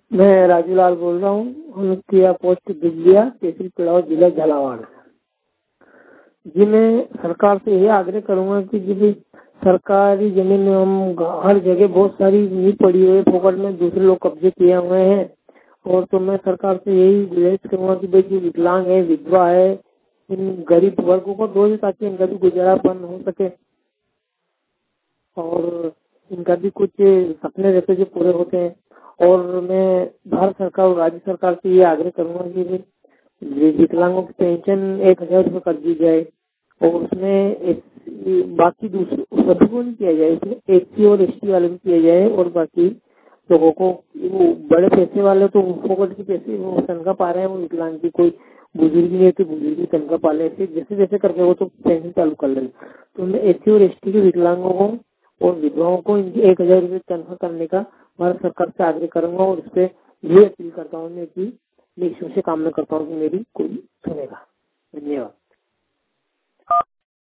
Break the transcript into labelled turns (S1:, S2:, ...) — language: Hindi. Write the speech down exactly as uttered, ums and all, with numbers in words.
S1: मैं राजूलाल बोल रहा हूँ, अनुक्रिया पोस्ट दिल्लिया, तहसील पिड़ाव, जिला झालावाड़। जी मैं सरकार से यही आग्रह करूंगा कि जी भी सरकारी जमीन में हम हर जगह बहुत सारी नहीं पड़ी हुई है, फोकट में दूसरे लोग कब्जे किए हुए हैं। और तो मैं सरकार से यही गुजारिश करूंगा कि भाई जो विकलांग है, विधवा है, इन गरीब वर्गों को दो, ताकि इनका भी गुजारापन हो सके और इनका भी कुछ सपने रहते जो पूरे होते हैं। और मैं भारत सरकार और राज्य सरकार से ये आग्रह करूंगा कि विकलांगों की पेंशन एक हजार रूपये कर दी जाए और उसमें एक, बाकी दूसरे सभी को नहीं किया जाए, इसमें एस सी और एस टी वाले भी किया जाए और बाकी लोगों को, वो बड़े पैसे वाले तो फोकट के पैसे वो तनख्वाह पा रहे हैं, वो विकलांग की कोई बुजुर्ग नहीं है तो बुजुर्ग की तनख्वाह पा रहे हैं, जैसे जैसे करके वो तो पेंशन चालू कर लेंगे। तो मैं एस सी और एस टी के विकलांगों को और विधवाओं को इनकी एक हजार रूपये तनख्वाह करने का भारत सरकार से आग्रह करूंगा और इस पे ये अपील करता हूँ मैं कि मैं ईश्वर से कामना करता हूँ कि मेरी कोई सुनेगा। धन्यवाद।